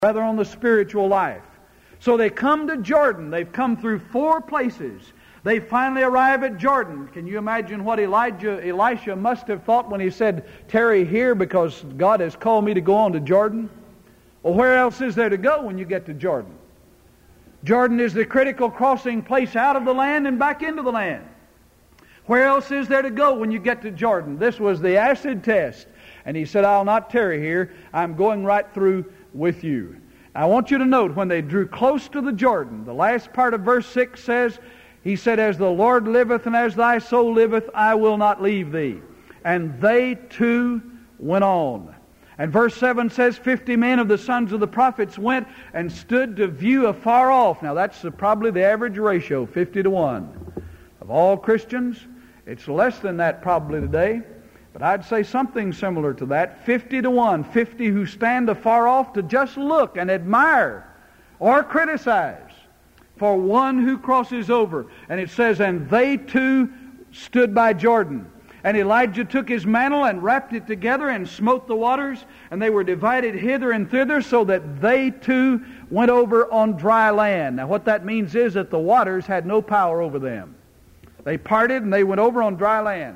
rather on the spiritual life. So they come to Jordan. They've come through 4 places. They finally arrive at Jordan. Can you imagine what Elisha must have thought when he said, "Tarry here because God has called me to go on to Jordan"? Well, where else is there to go when you get to Jordan? Jordan is the critical crossing place out of the land and back into the land. Where else is there to go when you get to Jordan? This was the acid test. And he said, "I'll not tarry here. I'm going right through with you." I want you to note, when they drew close to the Jordan, the last part of verse 6 says, he said, "As the Lord liveth and as thy soul liveth, I will not leave thee." And they too went on. And verse 7 says, 50 men of the sons of the prophets went and stood to view afar off. Now that's probably the average ratio, 50 to 1. Of all Christians, it's less than that probably today. But I'd say something similar to that, 50 to 1. 50 who stand afar off to just look and admire or criticize for one who crosses over. And it says, "And they too stood by Jordan. And Elijah took his mantle and wrapped it together and smote the waters, and they were divided hither and thither, so that they too went over on dry land." Now what that means is that the waters had no power over them. They parted and they went over on dry land.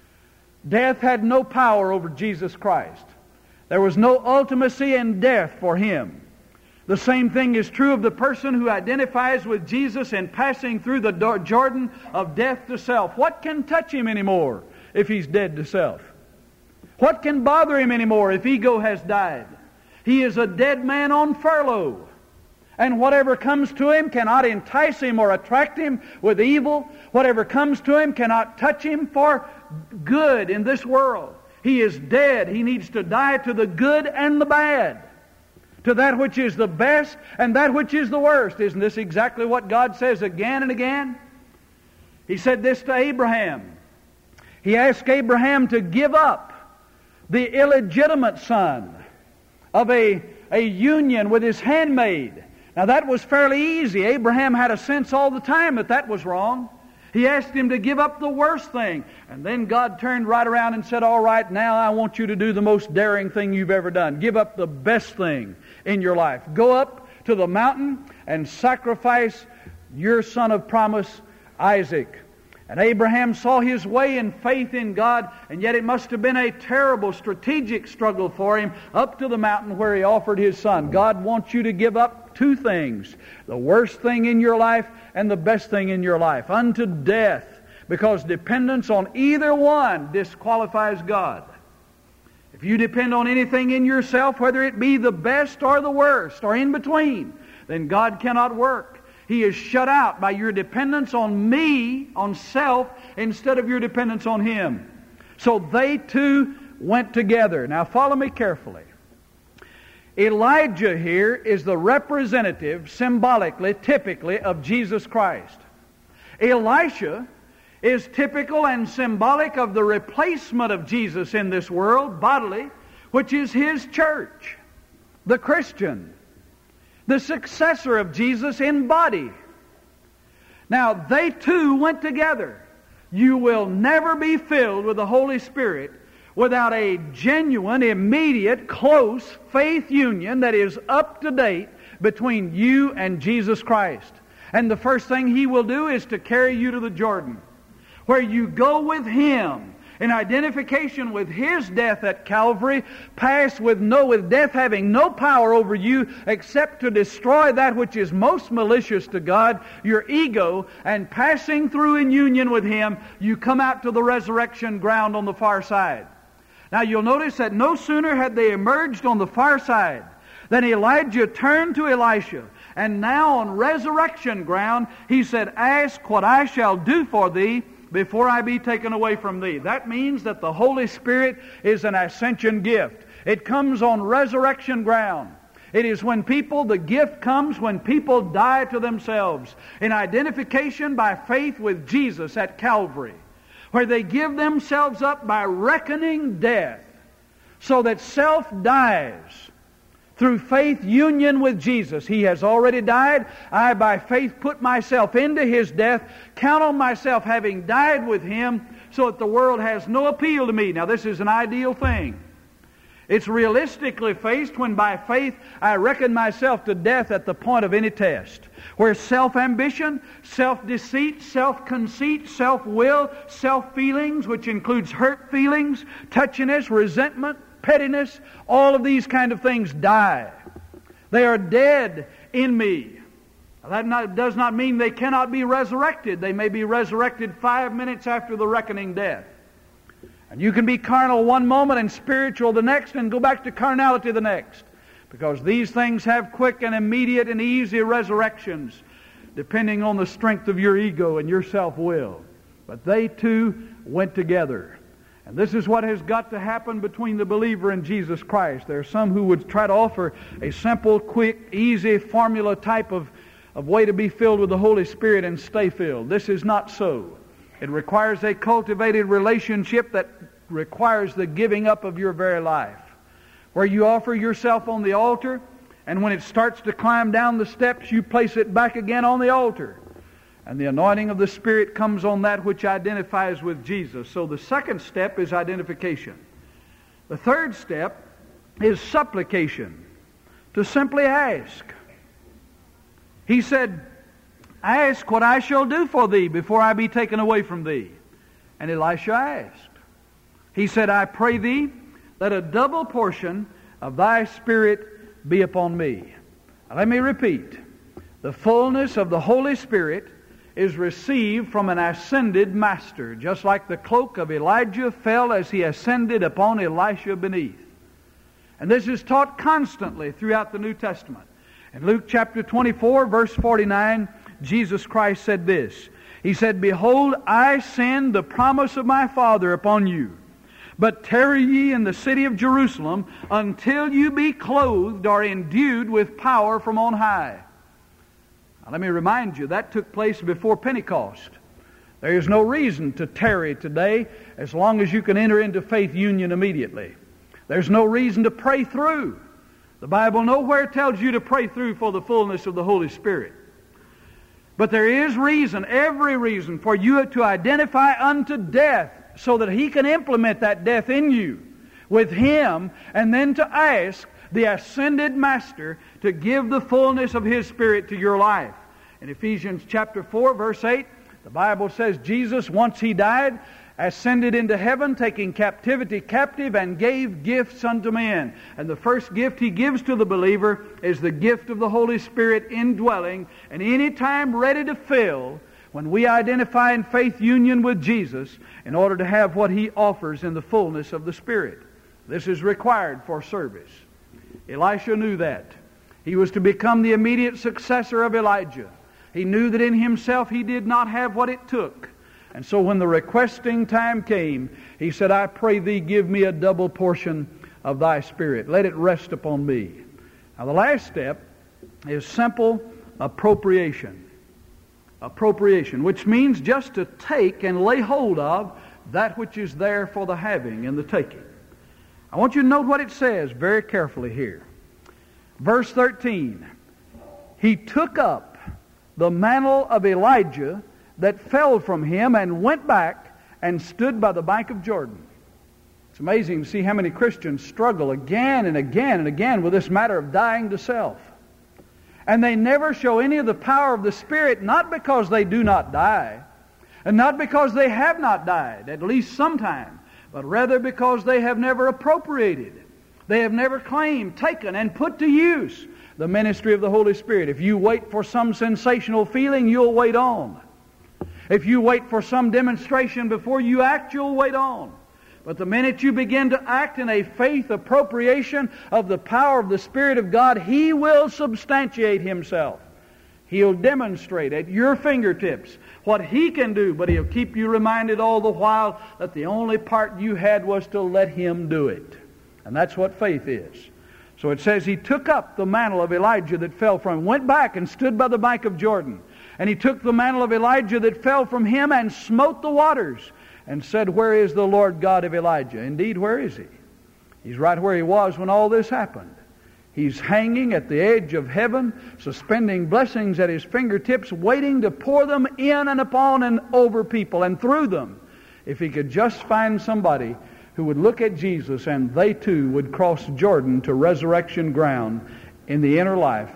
Death had no power over Jesus Christ. There was no ultimacy in death for Him. The same thing is true of the person who identifies with Jesus in passing through the Jordan of death to self. What can touch him anymore if he's dead to self? What can bother him anymore if ego has died? He is a dead man on furlough. And whatever comes to him cannot entice him or attract him with evil. Whatever comes to him cannot touch him for good in this world. He is dead. He needs to die to the good and the bad, to that which is the best and that which is the worst. Isn't this exactly what God says again and again? He said this to Abraham. He asked Abraham to give up the illegitimate son of a union with his handmaid. Now that was fairly easy. Abraham had a sense all the time that that was wrong. He asked him to give up the worst thing. And then God turned right around and said, "All right, now I want you to do the most daring thing you've ever done. Give up the best thing in your life. Go up to the mountain and sacrifice your son of promise, Isaac." And Abraham saw his way in faith in God, and yet it must have been a terrible strategic struggle for him up to the mountain where he offered his son. God wants you to give up 2 things: the worst thing in your life and the best thing in your life, unto death, because dependence on either one disqualifies God. If you depend on anything in yourself, whether it be the best or the worst or in between, then God cannot work. He is shut out by your dependence on me, on self, instead of your dependence on Him. So they too went together. Now follow me carefully. Elijah here is the representative, symbolically, typically, of Jesus Christ. Elisha is typical and symbolic of the replacement of Jesus in this world, bodily, which is His church, the Christian, the successor of Jesus in body. Now, they too went together. You will never be filled with the Holy Spirit without a genuine, immediate, close faith union that is up to date between you and Jesus Christ. And the first thing He will do is to carry you to the Jordan, where you go with Him in identification with His death at Calvary, pass with death having no power over you except to destroy that which is most malicious to God, your ego, and passing through in union with Him, you come out to the resurrection ground on the far side. Now you'll notice that no sooner had they emerged on the far side than Elijah turned to Elisha, and now on resurrection ground he said, "Ask what I shall do for thee before I be taken away from thee." That means that the Holy Spirit is an ascension gift. It comes on resurrection ground. It is the gift comes when people die to themselves in identification by faith with Jesus at Calvary, where they give themselves up by reckoning death, so that self dies through faith union with Jesus. He has already died. I by faith put myself into His death, count on myself having died with Him, so that the world has no appeal to me. Now this is an ideal thing. It's realistically faced when by faith I reckon myself to death at the point of any test, where self-ambition, self-deceit, self-conceit, self-will, self-feelings, which includes hurt feelings, touchiness, resentment, pettiness, all of these kind of things die. They are dead in me. That does not mean they cannot be resurrected. They may be resurrected 5 minutes after the reckoning death. And you can be carnal one moment and spiritual the next and go back to carnality the next. Because these things have quick and immediate and easy resurrections depending on the strength of your ego and your self-will. But they too went together. And this is what has got to happen between the believer and Jesus Christ. There are some who would try to offer a simple, quick, easy formula type of way to be filled with the Holy Spirit and stay filled. This is not so. It requires a cultivated relationship that requires the giving up of your very life, where you offer yourself on the altar, and when it starts to climb down the steps, you place it back again on the altar. And the anointing of the Spirit comes on that which identifies with Jesus. So the second step is identification. The third step is supplication, to simply ask. He said, "Ask what I shall do for thee before I be taken away from thee." And Elisha asked. He said, "I pray thee, let a double portion of thy Spirit be upon me." Now, let me repeat. The fullness of the Holy Spirit is received from an ascended master, just like the cloak of Elijah fell as he ascended upon Elisha beneath. And this is taught constantly throughout the New Testament. In Luke chapter 24, verse 49, Jesus Christ said this. He said, "Behold, I send the promise of my Father upon you. But tarry ye in the city of Jerusalem until you be clothed or endued with power from on high." Now, let me remind you, that took place before Pentecost. There is no reason to tarry today as long as you can enter into faith union immediately. There's no reason to pray through. The Bible nowhere tells you to pray through for the fullness of the Holy Spirit. But there is reason, every reason, for you to identify unto death so that He can implement that death in you with Him, and then to ask the ascended Master to give the fullness of His Spirit to your life. In Ephesians chapter 4, verse 8, the Bible says Jesus, once He died, ascended into heaven, taking captivity captive, and gave gifts unto men. And the first gift He gives to the believer is the gift of the Holy Spirit indwelling, and any time ready to fill when we identify in faith union with Jesus in order to have what He offers in the fullness of the Spirit. This is required for service. Elisha knew that. He was to become the immediate successor of Elijah. He knew that in himself he did not have what it took. And so when the requesting time came, he said, "I pray thee, give me a double portion of thy Spirit. Let it rest upon me." Now the last step is simple appropriation. Appropriation, which means just to take and lay hold of that which is there for the having and the taking. I want you to note what it says very carefully here. Verse 13, "He took up the mantle of Elijah that fell from him and went back and stood by the bank of Jordan." It's amazing to see how many Christians struggle again and again and again with this matter of dying to self. And they never show any of the power of the Spirit, not because they do not die, and not because they have not died, at least sometime, but rather because they have never appropriated. They have never claimed, taken, and put to use the ministry of the Holy Spirit. If you wait for some sensational feeling, you'll wait on. If you wait for some demonstration before you act, you'll wait on. But the minute you begin to act in a faith appropriation of the power of the Spirit of God, He will substantiate Himself. He'll demonstrate at your fingertips what He can do, but He'll keep you reminded all the while that the only part you had was to let Him do it. And that's what faith is. So it says He took up the mantle of Elijah that fell from him, went back and stood by the bank of Jordan. And He took the mantle of Elijah that fell from him and smote the waters, and said, "Where is the Lord God of Elijah?" Indeed, where is He? He's right where He was when all this happened. He's hanging at the edge of heaven, suspending blessings at His fingertips, waiting to pour them in and upon and over people and through them, if He could just find somebody who would look at Jesus and they too would cross Jordan to resurrection ground in the inner life.